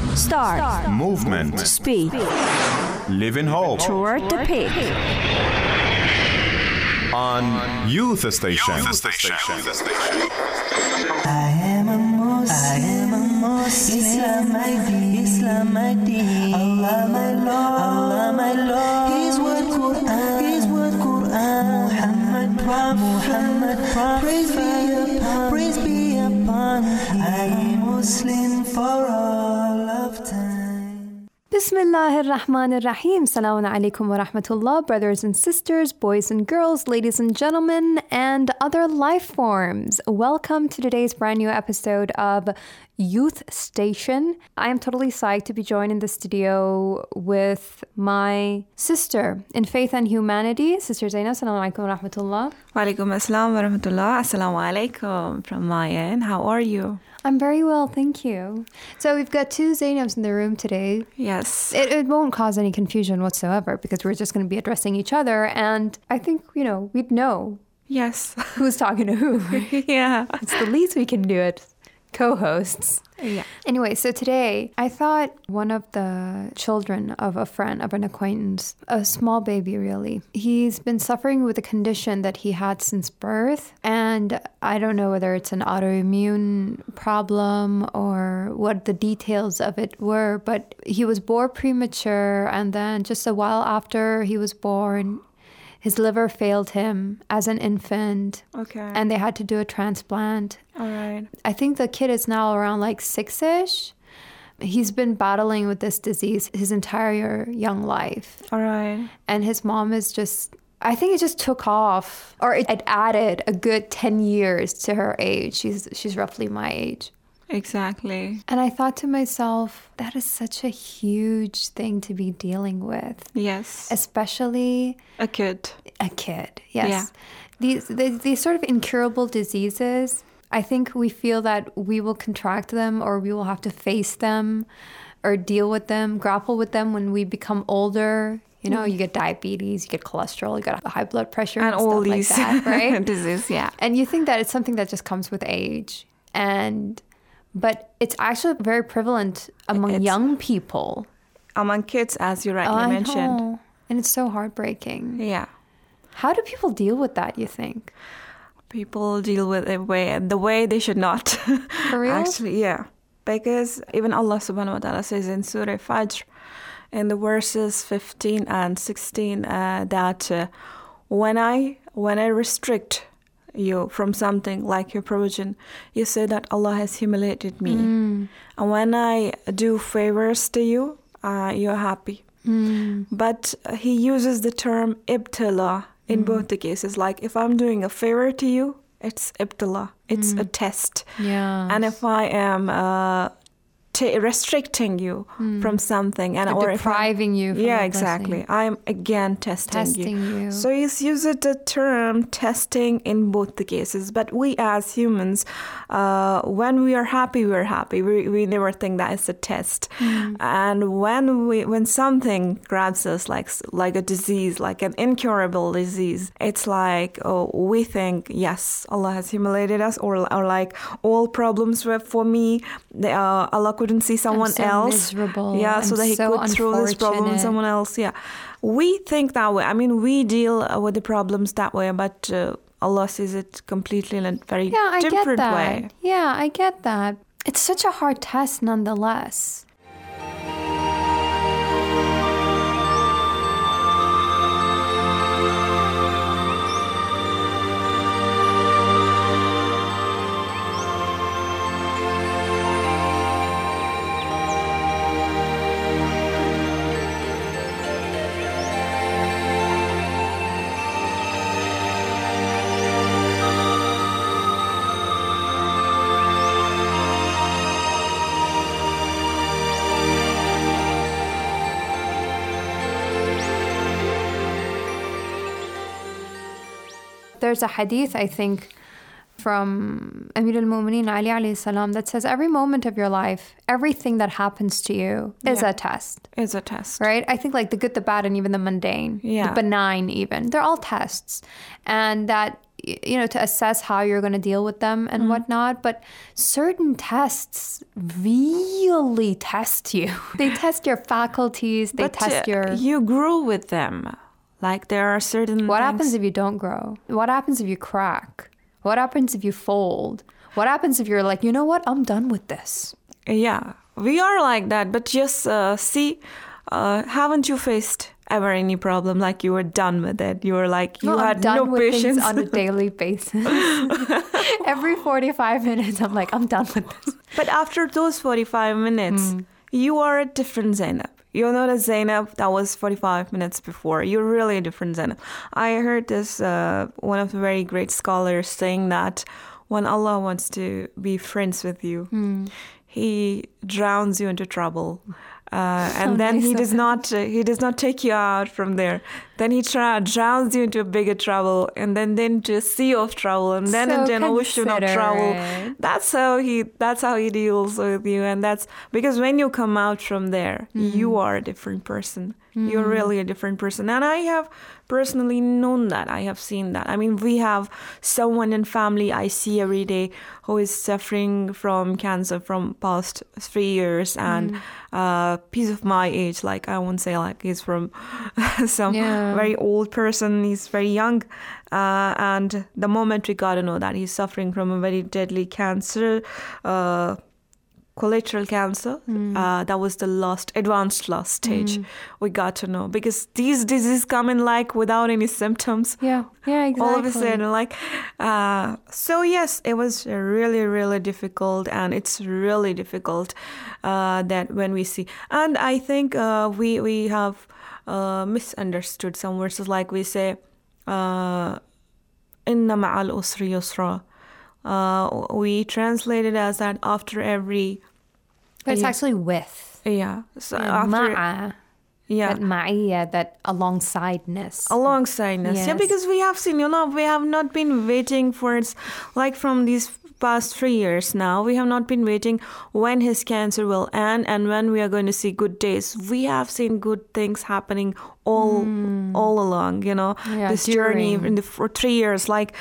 Start. Movement. Speak. Live in hope. Toward the peak. On Youth Station. I am a Muslim. Islam my deen. Allah my Lord. His word Quran. Muhammad Prophet. Praise be upon him. I am Muslim for all of time. Bismillah ar-Rahman ar-Rahim. Assalamu alaikum wa rahmatullah, brothers and sisters, boys and girls, ladies and gentlemen, and other life forms. Welcome to today's brand new episode of Youth Station. I am totally psyched to be joined in the studio with my sister in faith and humanity, Sister Zainab. Assalamu alaikum wa rahmatullah. Wa alaikum assalam wa rahmatullah. Assalamu alaikum from my end. How are you? I'm very well, thank you. So we've got two Zainabs in the room today. Yes. It won't cause any confusion whatsoever because we're just going to be addressing each other. And I think, we'd know Yes. who's talking to who. Right? Yeah. It's the least we can do it. Co-hosts. Yeah. Anyway, so today I thought one of the children of a friend, of an acquaintance, a small baby really, he's been suffering with a condition that he had since birth. And I don't know whether it's an autoimmune problem or what the details of it were, but he was born premature. And then just a while after he was born, his liver failed him as an infant. Okay. And they had to do a transplant. All right. I think the kid is now around like 6-ish. He's been battling with this disease his entire young life. All right. And his mom is I think it just took off, or it added a good 10 years to her age. She's roughly my age. Exactly. And I thought to myself, that is such a huge thing to be dealing with. Yes. Especially A kid. Yes. Yeah. These sort of incurable diseases, I think we feel that we will contract them or we will have to face them or deal with them, grapple with them when we become older. You get diabetes, you get cholesterol, you get high blood pressure and all stuff these like that, right? diseases, yeah. And you think that it's something that just comes with age. But it's actually very prevalent among young people. Among kids, as you rightly I mentioned. know. And it's so heartbreaking. Yeah. How do people deal with that, you think? People deal with it the way they should not. For real? Actually, yeah. Because even Allah subhanahu wa ta'ala says in Surah Fajr, in the verses 15 and 16, that when I restrict you from something like your provision, you say that Allah has humiliated me. And when I do favors to you, you're happy. But he uses the term ibtila in both the cases. Like if I'm doing a favor to you, it's ibtila. It's a test. Yeah. And if I am restricting you from something or depriving you from yeah, a exactly. blessing. I'm again testing you. So he's used the term testing in both the cases. But we as humans, when we are happy, we're happy. We never think that it's a test. And when something grabs us like a disease, like an incurable disease, it's like we think, yes, Allah has humiliated us, or like all problems were for me. Allah couldn't see someone else. Miserable. Yeah, so that he could throw this problem on someone else. Yeah. We think that way. I mean, we deal with the problems that way, but Allah sees it completely in a very different way. Yeah, I get that. It's such a hard test nonetheless. There's a hadith, I think, from Amir al-Mu'mineen Ali alayhi salam that says every moment of your life, everything that happens to you is a test. It's a test. Right? I think like the good, the bad, and even the mundane, the benign even, they're all tests. And that, to assess how you're going to deal with them and whatnot. But certain tests really really test you. They test your faculties. They test your... You grew with them. Like there are certain What things. happens if you don't grow? What happens if you crack? What happens if you fold? What happens if you're like, you know what? I'm done with this. Yeah, we are like that. But just haven't you faced ever any problem like you were done with it? You were like, you had I'm done no with patience. things on a daily basis. Every 45 minutes, I'm like, I'm done with this. But after those 45 minutes, you are a different Zainab. You're not a Zainab that was 45 minutes before. You're really a different Zainab. I heard this, one of the very great scholars saying that when Allah wants to be friends with you, He drowns you into trouble. And then he does not take you out from there. Then he drowns you into a bigger trouble, and then into a sea of trouble, and then into an ocean of trouble. That's how he deals with you, and that's because when you come out from there, you are a different person. You're really a different person, and I have personally known that. I have seen that. I mean, we have someone in family I see every day who is suffering from cancer from past 3 years, and piece of my age, like I won't say like he's from some very old person, he's very young, and the moment we got to know that he's suffering from a very deadly cancer, colorectal cancer, that was the advanced last stage. We got to know because these diseases come in like without any symptoms. Yeah, exactly. All of a sudden, like, so yes, it was really, really difficult, and it's really difficult that when we see, and I think we have misunderstood some verses, like we say, "Inna ma'al usri yusra." We translate it as that after every. But it's actually with. Yeah. So Ma'a. after. Yeah. That ma'iyya, that alongsideness. Alongside-ness. Yes. Yeah, because we have seen, we have not been waiting for it, like from these past 3 years now, we have not been waiting when his cancer will end and when we are going to see good days. We have seen good things happening all along, this journey for 3 years. Like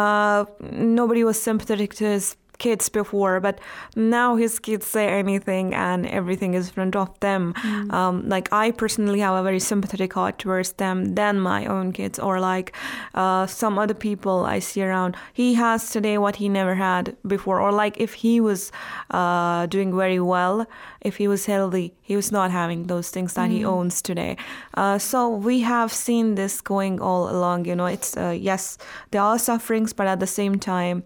nobody was sympathetic to his kids before, but now his kids say anything and everything is in front of them. Like I personally have a very sympathetic heart towards them than my own kids, or like some other people I see around. He has today what he never had before, or like if he was doing very well, if he was healthy, he was not having those things that he owns today. So we have seen this going all along. It's yes, there are sufferings, but at the same time,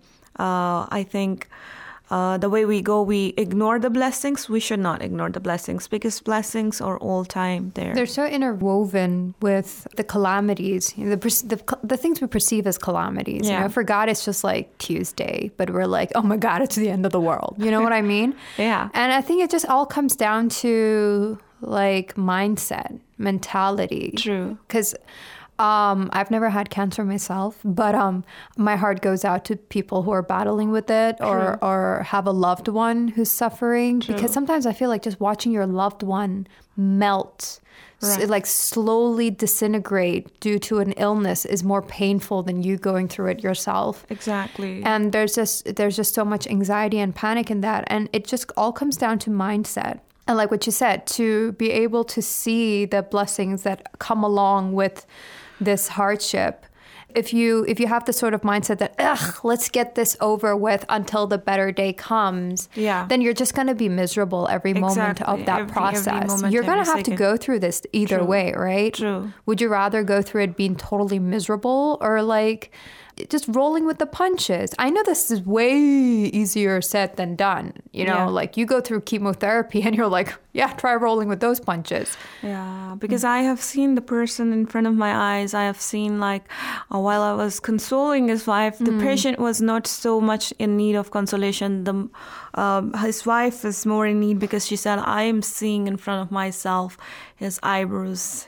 I think the way we ignore the blessings. We should not ignore the blessings because blessings are all time there. They're so interwoven with the calamities, the things we perceive as calamities. Yeah. For God, it's just like Tuesday, but we're like, oh my God, it's the end of the world. You know what I mean? Yeah. And I think it just all comes down to like mindset, mentality. True. Because I've never had cancer myself, but my heart goes out to people who are battling with it or have a loved one who's suffering. True. Because sometimes I feel like just watching your loved one melt, like slowly disintegrate due to an illness is more painful than you going through it yourself. Exactly. And there's just so much anxiety and panic in that. And it just all comes down to mindset. And like what you said, to be able to see the blessings that come along with this hardship. If you have the sort of mindset that, let's get this over with until the better day comes, then you're just going to be miserable every moment of that process. You're going to have to go through this either way, right? True. Would you rather go through it being totally miserable or like just rolling with the punches? I know this is way easier said than done. Like you go through chemotherapy and you're like, try rolling with those punches. Yeah, because I have seen the person in front of my eyes. I have seen like while I was consoling his wife, the patient was not so much in need of consolation. His wife is more in need because she said, I am seeing in front of myself his eyebrows,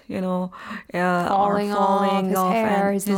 falling off, his hair, his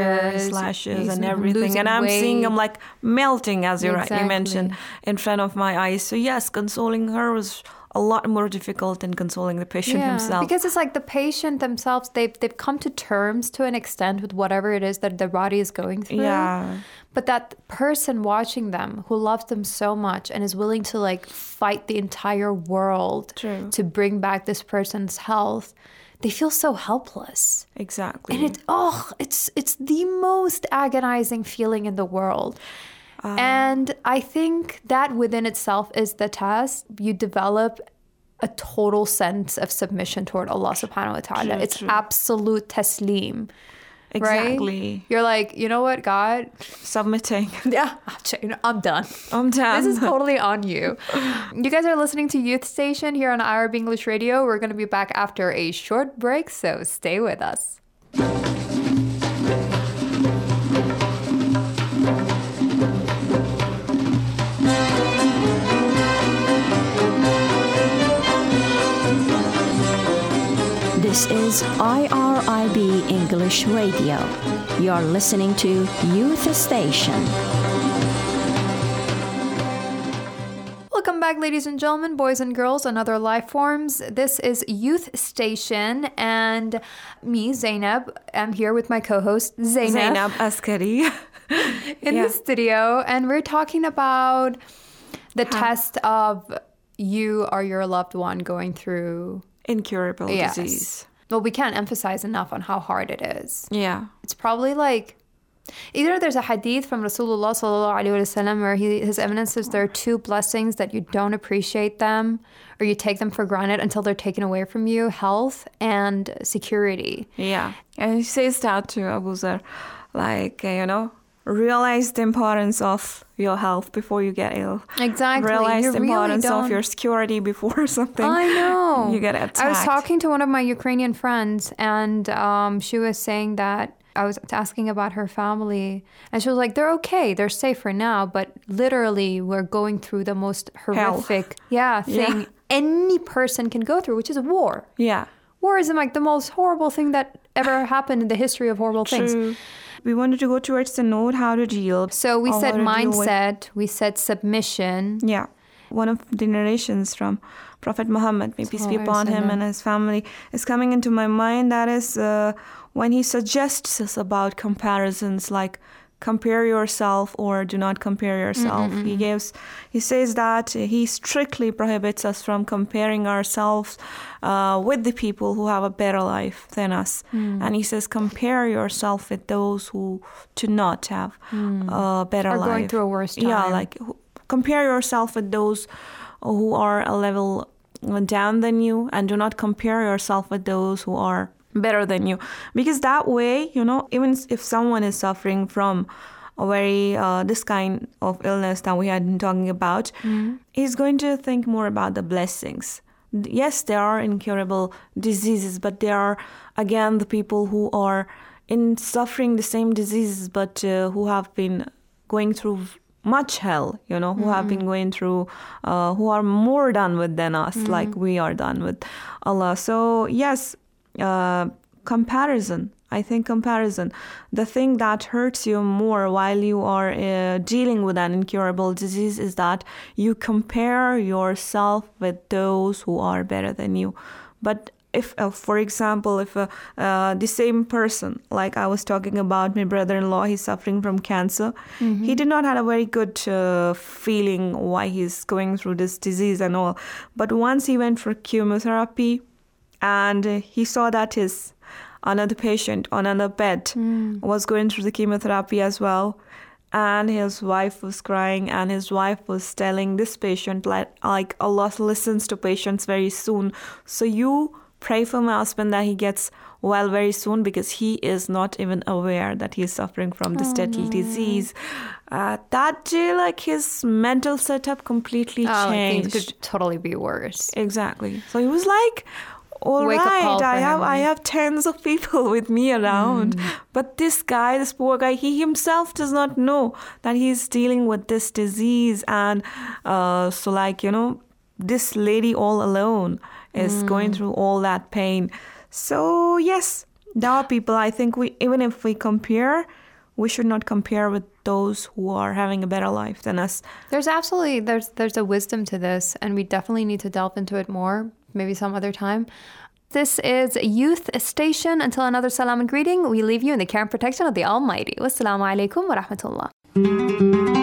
lashes and everything. And I'm seeing him like melting, as you rightly mentioned, in front of my eyes. So yes, consoling her was a lot more difficult than consoling the patient himself. Because it's like the patient themselves, they've come to terms to an extent with whatever it is that their body is going through. Yeah. But that person watching them who loves them so much and is willing to like fight the entire world True. to bring back this person's health, they feel so helpless. Exactly. And it's the most agonizing feeling in the world. And I think that within itself is the test. You develop a total sense of submission toward Allah subhanahu wa ta'ala. True, It's true. absolute taslim. Exactly. Right? You're like, you know what, God? Submitting. Yeah, I'm done. I'm done. This is totally on you. You guys are listening to Youth Station here on Arab English Radio. We're going to be back after a short break, so stay with us. This is IRIB English Radio. You're listening to Youth Station. Welcome back, ladies and gentlemen, boys and girls, and other life forms. This is Youth Station, and me, Zainab, am here with my co-host, Zainab Askari. in the studio, and we're talking about the test of you or your loved one going through Incurable disease. Well, we can't emphasize enough on how hard it is. Yeah. It's probably like either there's a hadith from Rasulullah sallallahu alaihi wasallam where his eminence says there are two blessings that you don't appreciate them or you take them for granted until they're taken away from you: health and security. Yeah. And he says that to Abu Zar, like, realize the importance of your health before you get ill. Exactly. Realize You the really importance don't- of your security before something. I know. You get attacked. I was talking to one of my Ukrainian friends, and she was saying that I was asking about her family, and she was like, "They're okay, they're safe for now, but literally, we're going through the most horrific, thing any person can go through, which is a war. Yeah. War is like the most horrible thing that ever happened in the history of horrible things." True. We wanted to go towards the note how to deal. So we or said how to deal with- mindset, we said submission. Yeah. One of the narrations from Prophet Muhammad, may peace be upon him and his family, is coming into my mind. That is when he suggests us about comparisons, like compare yourself or do not compare yourself. He says that he strictly prohibits us from comparing ourselves with the people who have a better life than us. And he says compare yourself with those who do not have a better life. Are going through a worse time. Yeah, like compare yourself with those who are a level down than you, and do not compare yourself with those who are better than you. Because that way, even if someone is suffering from a very this kind of illness that we had been talking about, he's going to think more about the blessings. Yes, there are incurable diseases, but there are, again, the people who are suffering the same diseases, but who have been going through much hell, who have been going through, who are more done with than us, like we are done with Allah. So yes, comparison. I think comparison. The thing that hurts you more while you are dealing with an incurable disease is that you compare yourself with those who are better than you. But if, for example, if the same person, like I was talking about my brother-in-law, he's suffering from cancer. He did not have a very good feeling why he's going through this disease and all. But once he went for chemotherapy and he saw that his another patient on another bed was going through the chemotherapy as well. And his wife was crying, and his wife was telling this patient, like Allah listens to patients very soon. So you pray for my husband that he gets well very soon, because he is not even aware that he is suffering from this deadly disease. That day, like, his mental setup completely changed. Things could totally be worse. Exactly. So he was like, all Wake up call right, for him. I have tens of people with me around. But this poor guy, he himself does not know that he's dealing with this disease. And this lady all alone is going through all that pain. So yes, there are people, I think even if we compare, we should not compare with those who are having a better life than us. There's a wisdom to this, and we definitely need to delve into it more, maybe some other time. This is Youth Station. Until another salam and greeting, we leave you in the care and protection of the Almighty. Wassalamu alaikum wa rahmatullah.